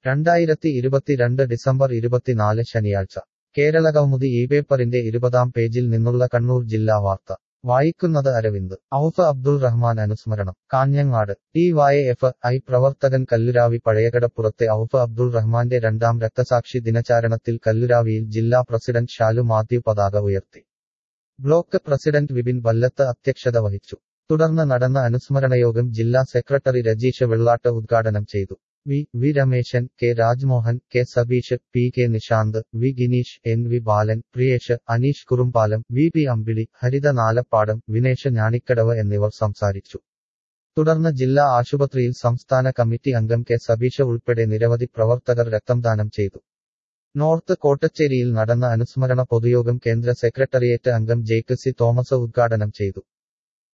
2022 December 24 ശനിയാഴ്ച കേരളകൗമുദി പേപ്പറിന്റെ 20-ാം പേജിൽ നിന്നുള്ള കണ്ണൂർ ജില്ലാ വാർത്ത വായിക്കുന്നത് അരവിന്ദ്. ഔഫ് അബ്ദുൾ റഹ്മാൻ അനുസ്മരണം കാഞ്ഞങ്ങാട്. DYFI പ്രവർത്തകൻ കല്ലുരാവി പഴയകടപ്പുറത്തെ ഔഫ് അബ്ദുൾ റഹ്മാന്റെ 2-ാം രക്തസാക്ഷി ദിനാചരണത്തിൽ കല്ലുരാവിയിൽ ജില്ലാ പ്രസിഡന്റ് ഷാലു മാത്യു പതാക ഉയർത്തി. ബ്ലോക്ക് പ്രസിഡന്റ് വിപിൻ വല്ലത്ത് അധ്യക്ഷത വഹിച്ചു. തുടർന്ന് നടന്ന അനുസ്മരണയോഗം ജില്ലാ സെക്രട്ടറി രജീഷ് വെള്ളാട്ട് ഉദ്ഘാടനം ചെയ്തു. V Rameshan, K Rajmohan, K Sabeesh, P Nishanth, V Gineesh, V Balan, Priyesh, Aneesh Kurumbalam, P Ambili, Haritha Nalappadam, Vinesh Njanikkadavu എന്നിവർ സംസാരിച്ചു. തുടർന്ന് ജില്ലാ ആശുപത്രിയിൽ സംസ്ഥാന കമ്മിറ്റി അംഗം കെ സബീഷ് ഉൾപ്പെടെ നിരവധി പ്രവർത്തകർ രക്തദാനം ചെയ്തു. നോർത്ത് കോട്ടച്ചേരിയിൽ നടന്ന അനുസ്മരണ പൊതുയോഗം കേന്ദ്ര സെക്രട്ടേറിയറ്റ് അംഗം ജേക്ക് സി തോമസ് ഉദ്ഘാടനം ചെയ്തു.